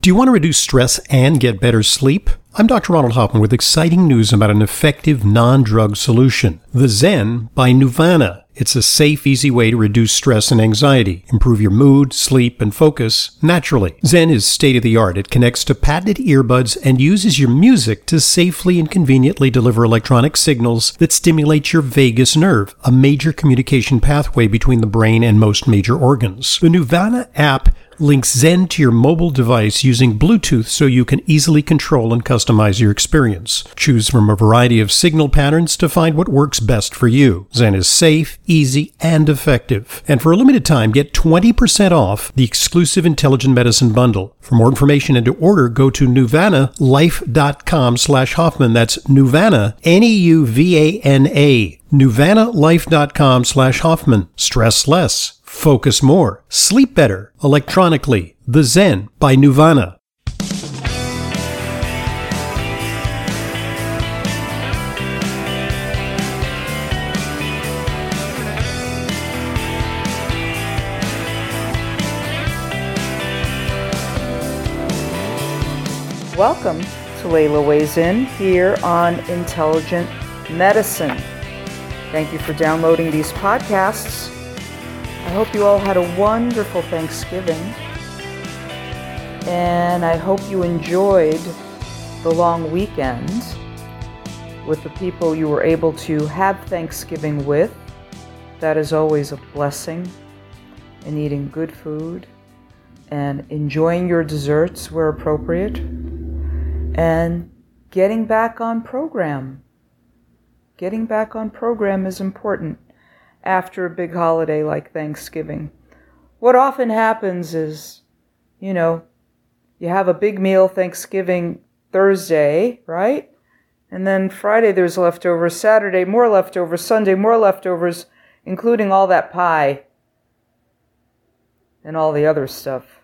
Do you want to reduce stress and get better sleep? I'm Dr. Ronald Hoffman with exciting news about an effective non-drug solution, the Zen by Nuvana. It's a safe, easy way to reduce stress and anxiety, improve your mood, sleep, and focus naturally. Zen is state-of-the-art. It connects to patented earbuds and uses your music to safely and conveniently deliver electronic signals that stimulate your vagus nerve, a major communication pathway between the brain and most major organs. The Nuvana app links Zen to your mobile device using Bluetooth so you can easily control and customize your experience. Choose from a variety of signal patterns to find what works best for you. Zen is safe, easy, and effective. And for a limited time, get 20% off the exclusive Intelligent Medicine Bundle. For more information and to order, go to nuvanalife.com/Hoffman. That's Nuvana, Nuvana, nuvanalife.com/Hoffman. Stress less. Focus more. Sleep better. Electronically. The Zen by Nuvana. Welcome to Layla Weighs In here on Intelligent Medicine. Thank you for downloading these podcasts. I hope you all had a wonderful Thanksgiving, and I hope you enjoyed the long weekend with the people you were able to have Thanksgiving with. That is always a blessing, and eating good food and enjoying your desserts where appropriate and getting back on program. Getting back on program is important after a big holiday like Thanksgiving. What often happens is, you have a big meal Thanksgiving Thursday, right? And then Friday there's leftovers, Saturday more leftovers, Sunday more leftovers, including all that pie and all the other stuff.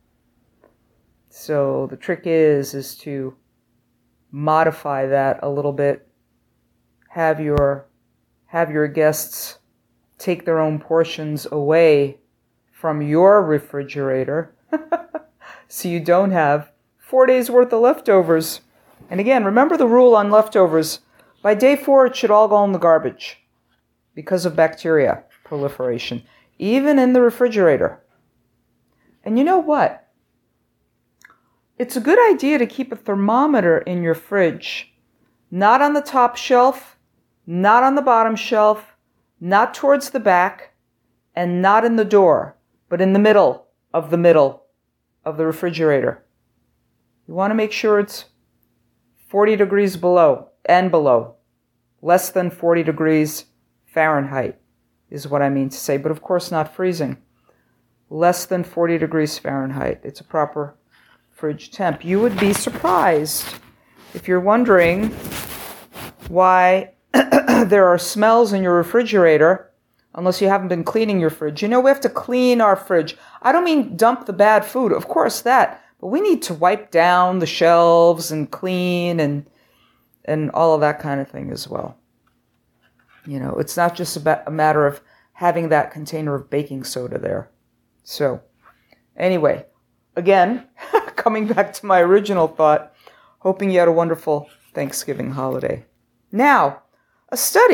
So the trick is to modify that a little bit. Have your guests take their own portions away from your refrigerator so you don't have 4 days worth of leftovers. And again, remember the rule on leftovers. By day 4, it should all go in the garbage because of bacteria proliferation, even in the refrigerator. And you know what? It's a good idea to keep a thermometer in your fridge, not on the top shelf, not on the bottom shelf, not towards the back, and not in the door, but in the middle of the refrigerator. You want to make sure it's 40 degrees below and below. Less than 40 degrees Fahrenheit is what I mean to say, but of course not freezing. Less than 40 degrees Fahrenheit. It's a proper fridge temp. You would be surprised if you're wondering why there are smells in your refrigerator, unless you haven't been cleaning your fridge. We have to clean our fridge. I don't mean dump the bad food, of course that, but we need to wipe down the shelves and clean and all of that kind of thing as well. It's not just a matter of having that container of baking soda there. So, anyway, again, coming back to my original thought, hoping you had a wonderful Thanksgiving holiday. Now, a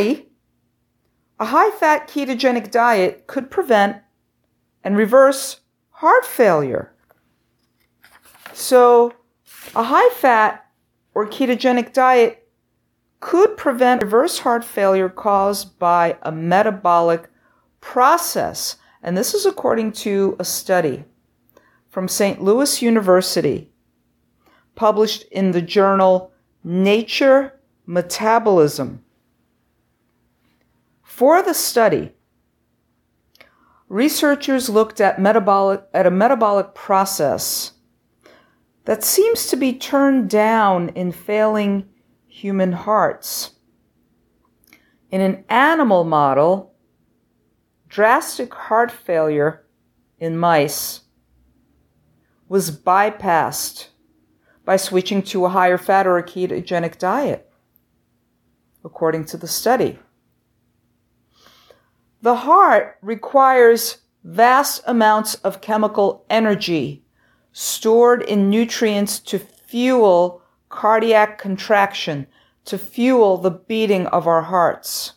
high-fat ketogenic diet could prevent and reverse heart failure. So, a high-fat or ketogenic diet could prevent and reverse heart failure caused by a metabolic process. And this is according to a study from St. Louis University, published in the journal Nature Metabolism. For the study, researchers looked at a metabolic process that seems to be turned down in failing human hearts. In an animal model, drastic heart failure in mice was bypassed by switching to a higher fat or a ketogenic diet, according to the study. The heart requires vast amounts of chemical energy stored in nutrients to fuel cardiac contraction, to fuel the beating of our hearts.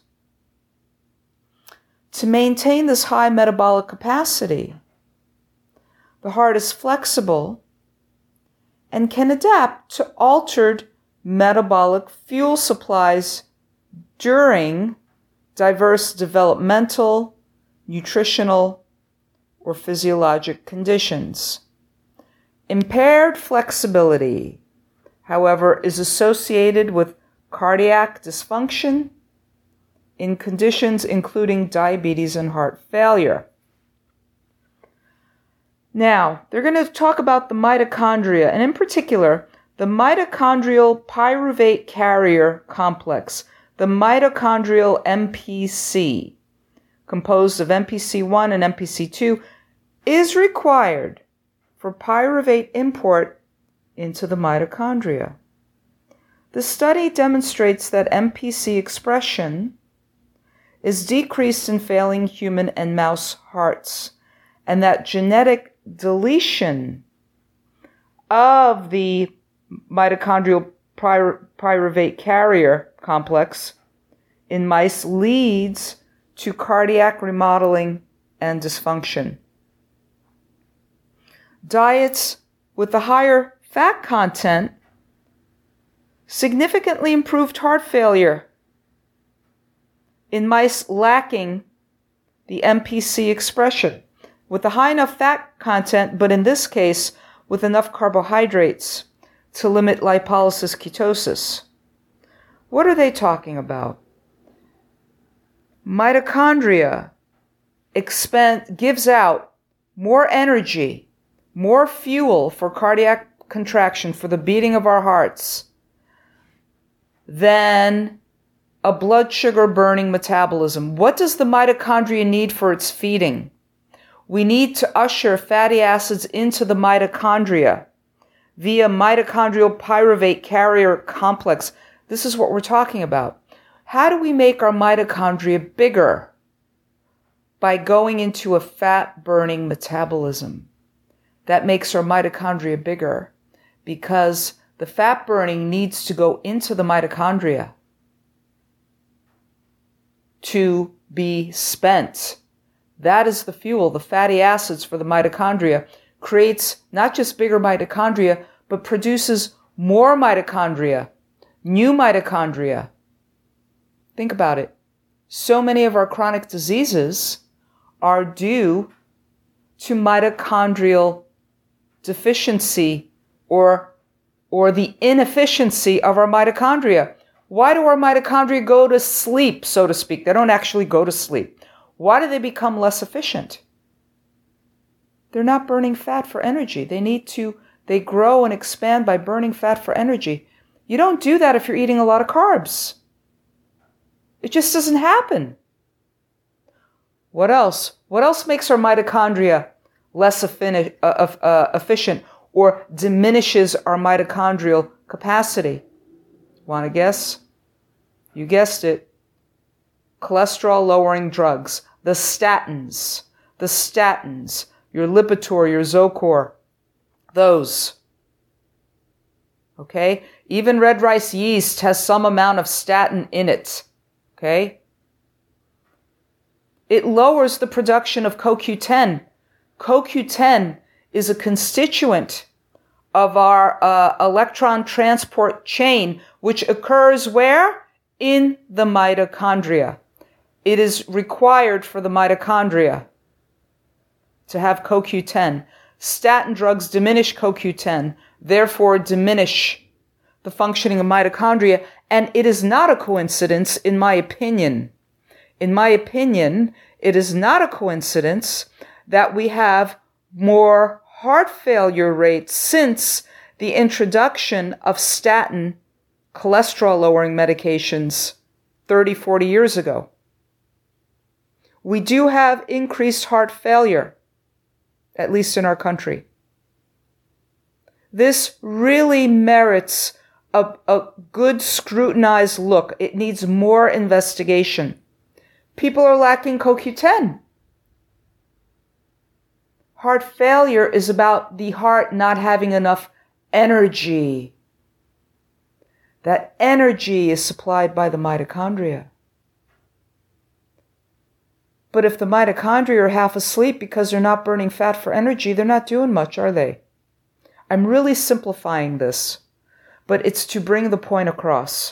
To maintain this high metabolic capacity, the heart is flexible and can adapt to altered metabolic fuel supplies during diverse developmental, nutritional, or physiologic conditions. Impaired flexibility, however, is associated with cardiac dysfunction in conditions including diabetes and heart failure. Now, they're going to talk about the mitochondria, and in particular, the mitochondrial pyruvate carrier complex, the mitochondrial MPC, composed of MPC1 and MPC2, is required for pyruvate import into the mitochondria. The study demonstrates that MPC expression is decreased in failing human and mouse hearts, and that genetic deletion of the mitochondrial pyruvate carrier complex in mice leads to cardiac remodeling and dysfunction. Diets with a higher fat content significantly improved heart failure in mice lacking the MPC expression, with a high enough fat content, but in this case, with enough carbohydrates to limit lipolysis ketosis. What are they talking about? Mitochondria gives out more energy, more fuel for cardiac contraction, for the beating of our hearts, than a blood sugar burning metabolism. What does the mitochondria need for its feeding? We need to usher fatty acids into the mitochondria via mitochondrial pyruvate carrier complex. This is what we're talking about. How do we make our mitochondria bigger? By going into a fat-burning metabolism. That makes our mitochondria bigger because the fat burning needs to go into the mitochondria to be spent. That is the fuel. The fatty acids for the mitochondria creates not just bigger mitochondria, but produces more mitochondria, new mitochondria. Think about it. So many of our chronic diseases are due to mitochondrial deficiency or the inefficiency of our mitochondria. Why do our mitochondria go to sleep, so to speak? They don't actually go to sleep. Why do they become less efficient? They're not burning fat for energy. They grow and expand by burning fat for energy. You don't do that if you're eating a lot of carbs. It just doesn't happen. What else? What else makes our mitochondria less efficient or diminishes our mitochondrial capacity? Want to guess? You guessed it. Cholesterol-lowering drugs. The statins, your Lipitor, your Zocor, those. Okay? Even red rice yeast has some amount of statin in it. Okay? It lowers the production of CoQ10. CoQ10 is a constituent of our electron transport chain, which occurs where? In the mitochondria. It is required for the mitochondria to have CoQ10. Statin drugs diminish CoQ10, therefore diminish the functioning of mitochondria, and it is not a coincidence, in my opinion. In my opinion, it is not a coincidence that we have more heart failure rates since the introduction of statin cholesterol-lowering medications 30, 40 years ago. We do have increased heart failure, at least in our country. This really merits a good scrutinized look. It needs more investigation. People are lacking CoQ10. Heart failure is about the heart not having enough energy. That energy is supplied by the mitochondria. But if the mitochondria are half asleep because they're not burning fat for energy, they're not doing much, are they? I'm really simplifying this, but it's to bring the point across.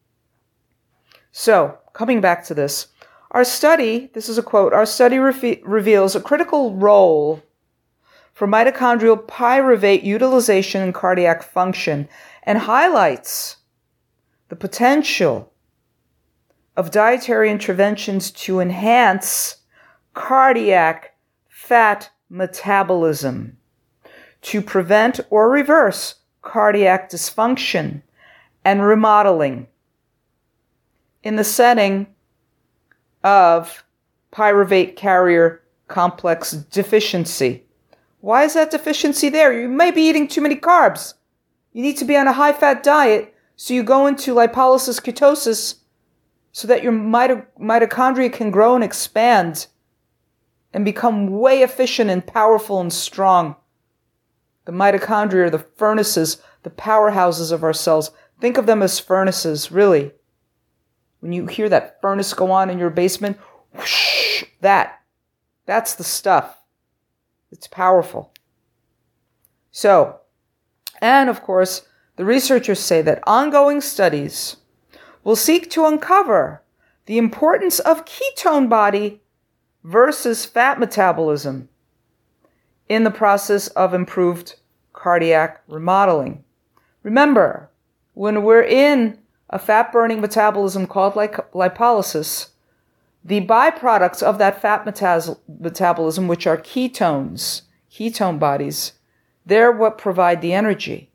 So, coming back to this, our study, this is a quote, our study reveals a critical role for mitochondrial pyruvate utilization in cardiac function and highlights the potential of dietary interventions to enhance cardiac fat metabolism, to prevent or reverse cardiac dysfunction and remodeling in the setting of pyruvate carrier complex deficiency. Why is that deficiency there? You may be eating too many carbs. You need to be on a high-fat diet, so you go into lipolysis ketosis so that your mitochondria can grow and expand and become way efficient and powerful and strong. The mitochondria are the furnaces, the powerhouses of our cells. Think of them as furnaces, really. When you hear that furnace go on in your basement, whoosh, that's the stuff. It's powerful. So, and of course, the researchers say that ongoing studies will seek to uncover the importance of ketone body versus fat metabolism in the process of improved cardiac remodeling. Remember, when we're in a fat-burning metabolism called lipolysis, the byproducts of that fat metabolism, which are ketones, ketone bodies, they're what provide the energy.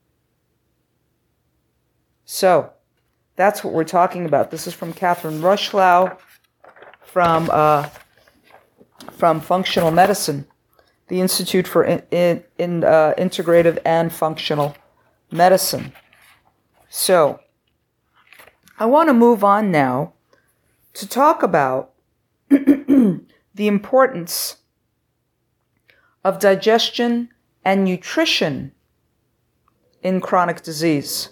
So, that's what we're talking about. This is from Catherine Rushlow from Functional Medicine, the Institute for Integrative and Functional Medicine. So, I want to move on now to talk about the importance of digestion and nutrition in chronic disease.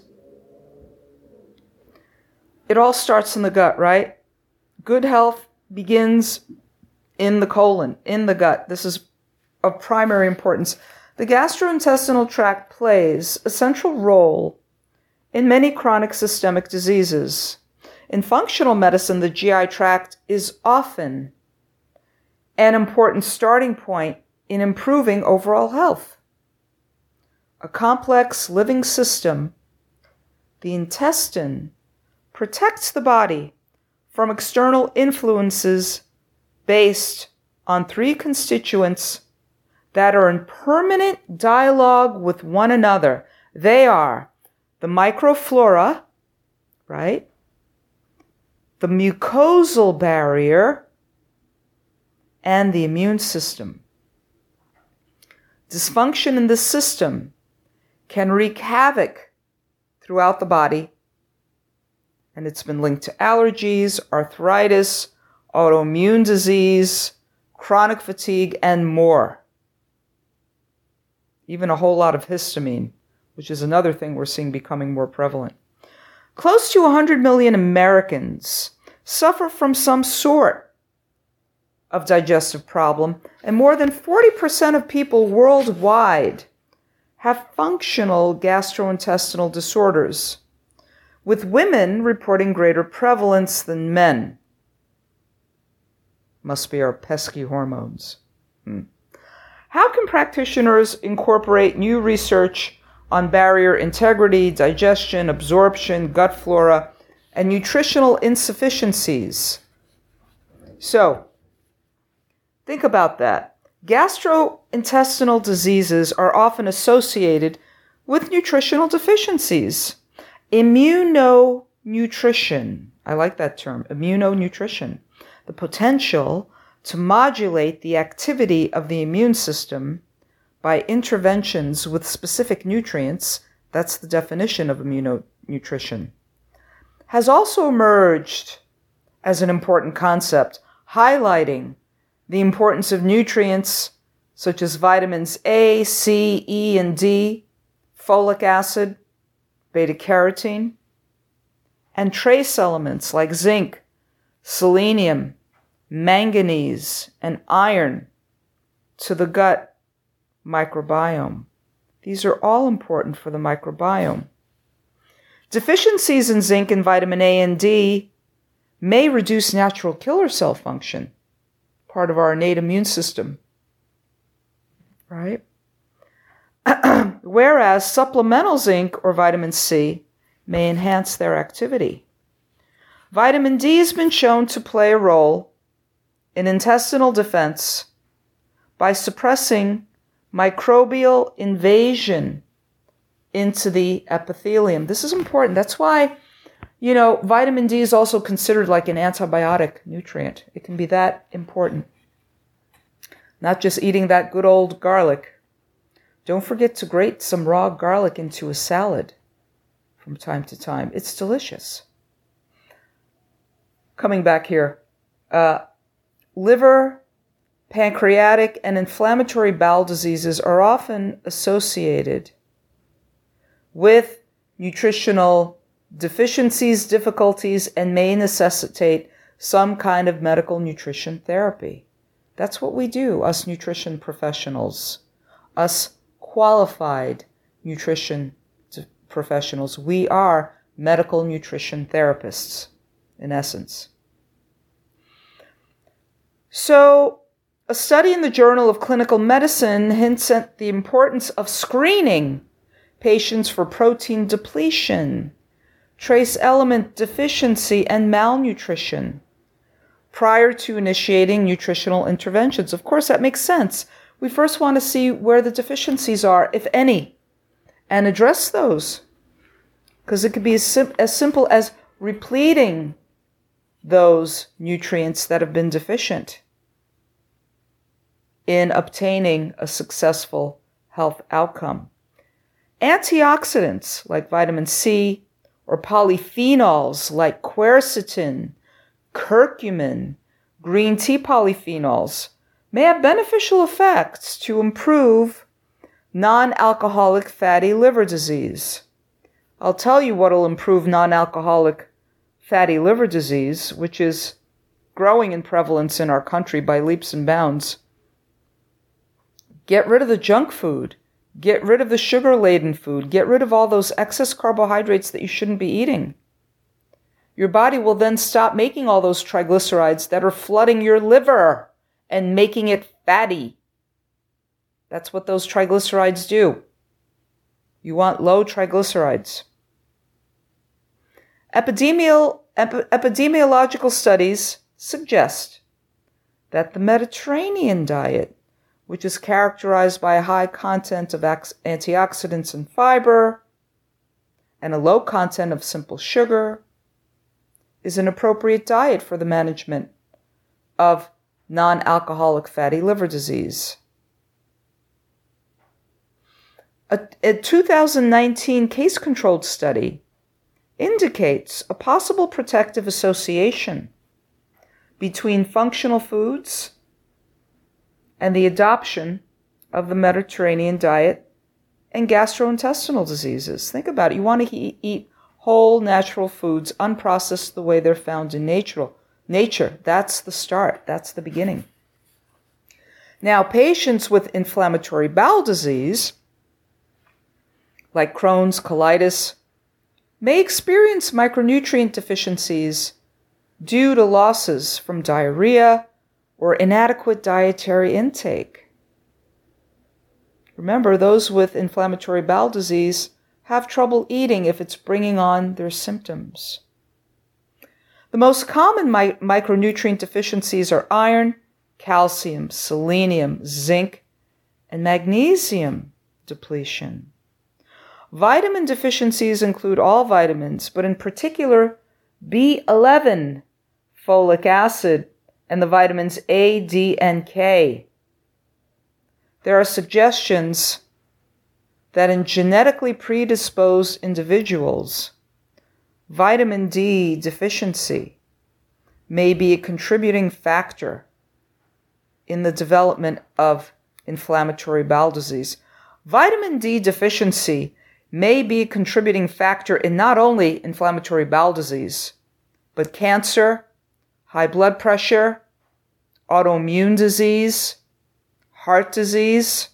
It all starts in the gut, right? Good health begins in the colon, in the gut. This is of primary importance. The gastrointestinal tract plays a central role in many chronic systemic diseases. In functional medicine, the GI tract is often an important starting point in improving overall health. A complex living system, the intestine protects the body from external influences based on three constituents that are in permanent dialogue with one another. They are the microflora, right? The mucosal barrier, and the immune system. Dysfunction in this system can wreak havoc throughout the body, and it's been linked to allergies, arthritis, autoimmune disease, chronic fatigue, and more. Even a whole lot of histamine, which is another thing we're seeing becoming more prevalent. Close to 100 million Americans suffer from some sort of digestive problem, and more than 40% of people worldwide have functional gastrointestinal disorders, with women reporting greater prevalence than men. Must be our pesky hormones. How can practitioners incorporate new research on barrier integrity, digestion, absorption, gut flora, and nutritional insufficiencies? So, think about that. Gastrointestinal diseases are often associated with nutritional deficiencies. Immunonutrition, I like that term, immunonutrition, the potential to modulate the activity of the immune system by interventions with specific nutrients, that's the definition of immunonutrition, has also emerged as an important concept, highlighting the importance of nutrients such as vitamins A, C, E, and D, folic acid, beta-carotene, and trace elements like zinc, selenium, manganese, and iron to the gut microbiome. These are all important for the microbiome. Deficiencies in zinc and vitamin A and D may reduce natural killer cell function, part of our innate immune system, right? Whereas supplemental zinc or vitamin C may enhance their activity. Vitamin D has been shown to play a role in intestinal defense by suppressing microbial invasion into the epithelium. This is important. That's why, vitamin D is also considered like an antibiotic nutrient. It can be that important. Not just eating that good old garlic. Don't forget to grate some raw garlic into a salad from time to time. It's delicious. Coming back here, liver, pancreatic, and inflammatory bowel diseases are often associated with nutritional deficiencies, difficulties, and may necessitate some kind of medical nutrition therapy. That's what we do, us nutrition professionals, us qualified nutrition professionals. We are medical nutrition therapists, in essence. So, a study in the Journal of Clinical Medicine hints at the importance of screening patients for protein depletion, trace element deficiency, and malnutrition prior to initiating nutritional interventions. Of course, that makes sense. We first want to see where the deficiencies are, if any, and address those. Because it could be as simple as repleting those nutrients that have been deficient in obtaining a successful health outcome. Antioxidants like vitamin C or polyphenols like quercetin, curcumin, green tea polyphenols may have beneficial effects to improve non-alcoholic fatty liver disease. I'll tell you what will improve non-alcoholic fatty liver disease, which is growing in prevalence in our country by leaps and bounds. Get rid of the junk food. Get rid of the sugar-laden food. Get rid of all those excess carbohydrates that you shouldn't be eating. Your body will then stop making all those triglycerides that are flooding your liver and making it fatty. That's what those triglycerides do. You want low triglycerides. Epidemiological studies suggest that the Mediterranean diet, which is characterized by a high content of antioxidants and fiber and a low content of simple sugar, is an appropriate diet for the management of non-alcoholic fatty liver disease. A 2019 case-controlled study indicates a possible protective association between functional foods and the adoption of the Mediterranean diet and gastrointestinal diseases. Think about it. You want to eat whole natural foods, unprocessed the way they're found in nature. That's the start. That's the beginning. Now, patients with inflammatory bowel disease, like Crohn's, colitis, may experience micronutrient deficiencies due to losses from diarrhea or inadequate dietary intake. Remember, those with inflammatory bowel disease have trouble eating if it's bringing on their symptoms. The most common micronutrient deficiencies are iron, calcium, selenium, zinc, and magnesium depletion. Vitamin deficiencies include all vitamins, but in particular B11, folic acid, and the vitamins A, D, and K. There are suggestions that in genetically predisposed individuals, vitamin D deficiency may be a contributing factor in the development of inflammatory bowel disease. Vitamin D deficiency may be a contributing factor in not only inflammatory bowel disease, but cancer, high blood pressure, autoimmune disease, heart disease.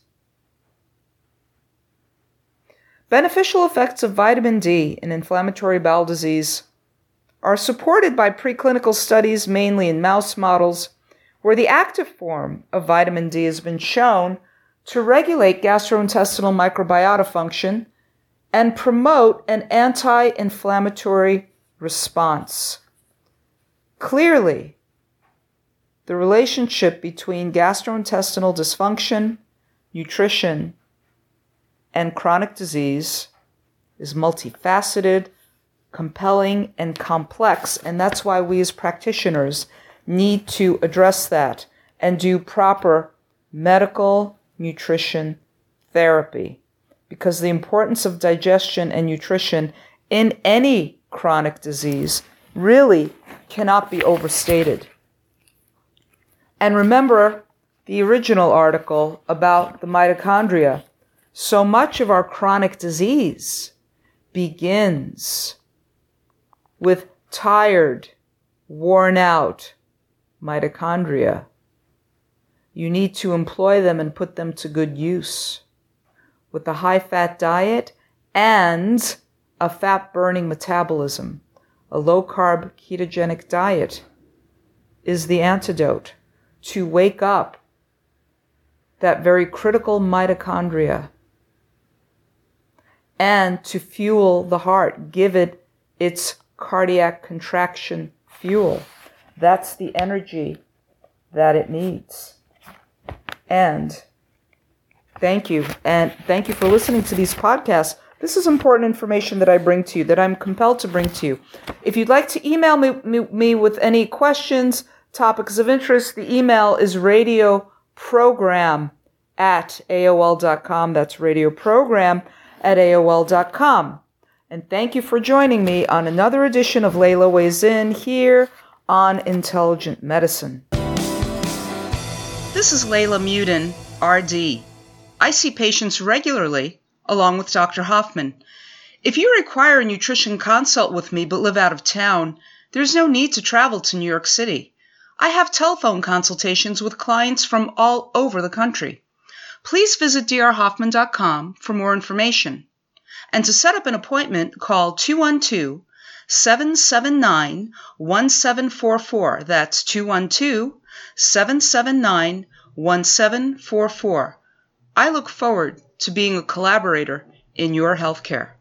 Beneficial effects of vitamin D in inflammatory bowel disease are supported by preclinical studies, mainly in mouse models, where the active form of vitamin D has been shown to regulate gastrointestinal microbiota function and promote an anti-inflammatory response. Clearly, the relationship between gastrointestinal dysfunction, nutrition, and chronic disease is multifaceted, compelling, and complex, and that's why we as practitioners need to address that and do proper medical nutrition therapy, because the importance of digestion and nutrition in any chronic disease really cannot be overstated. And remember the original article about the mitochondria. So much of our chronic disease begins with tired, worn out mitochondria. You need to employ them and put them to good use. With a high-fat diet and a fat-burning metabolism, a low-carb ketogenic diet is the antidote to wake up that very critical mitochondria and to fuel the heart, give it its cardiac contraction fuel. That's the energy that it needs. And thank you. And thank you for listening to these podcasts. This is important information that I bring to you, that I'm compelled to bring to you. If you'd like to email me with any questions, topics of interest, the email is radioprogram@aol.com. That's radioprogram@aol.com. And thank you for joining me on another edition of Layla Weighs In here on Intelligent Medicine. This is Layla Muden, RD. I see patients regularly, along with Dr. Hoffman. If you require a nutrition consult with me but live out of town, there's no need to travel to New York City. I have telephone consultations with clients from all over the country. Please visit drhoffman.com for more information. And to set up an appointment, call 212-779-1744. That's 212-779-1744. I look forward to being a collaborator in your healthcare.